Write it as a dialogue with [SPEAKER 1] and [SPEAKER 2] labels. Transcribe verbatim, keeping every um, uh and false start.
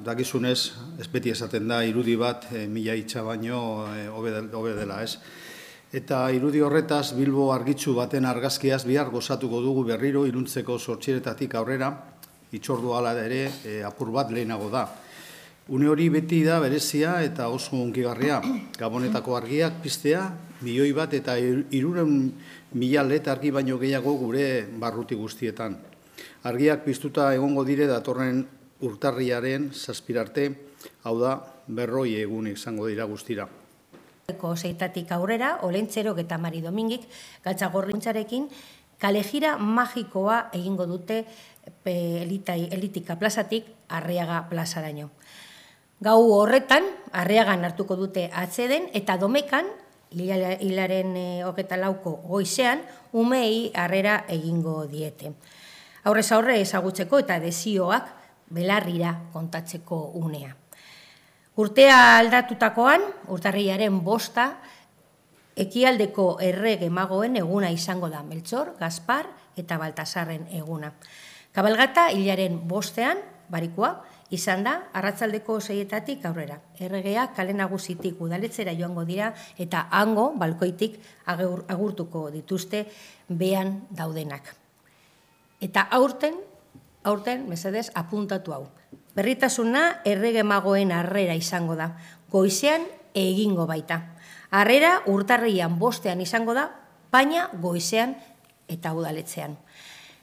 [SPEAKER 1] dakizunez, ez beti esaten da, irudi bat mila hitza baino hobe dela, ez? Eta irudi horretaz, Bilbo argitzu baten argazkiaz bihar gozatuko dugu berriro iruntzeko zortziretatik aurrera, itxordu hala ere apur bat lehenago da. Une hori beti da berezia eta oso hunkigarria. Gabonetako argiak piztea, milioi bat eta hirurehun mila led argi baino gehiago gure barruti guztietan. Argiak piztuta egongo dire datorren urtarriaren zazpirarte, hau da, berroi egun izango dira guztira.
[SPEAKER 2] Zeitatik aurrera, Olentzerok eta Mari Domingik, Galtzagorritzarekin, kalejira magikoa egingo dute Elitika plazatik Arriaga plazaraino. Gau horretan, Arriagan hartuko dute atseden eta Domekan, hilaren hogeita lauko goizean, umei harrera egingo diete. Aurrez aurre ezagutzeko eta desioak belarrira kontatzeko unea. Urtea aldatutakoan, urtarriaren bosta, ekialdeko errege magoen eguna izango da, Meltxor, Gaspar eta Baltasarren eguna. Kabalgata hilaren bostean, barikoa, izan da, arratzaldeko seietatik aurrera. Erregea kale nagusitik udaletzera joango dira eta hango, balkoitik, agurtuko dituzte behan daudenak. Eta aurten, aurten, mesedez, apuntatu hau. Berritasuna errege magoen harrera izango da, goizean egingo baita. Harrera urtarrian bostean izango da, baina goizean eta udaletzean.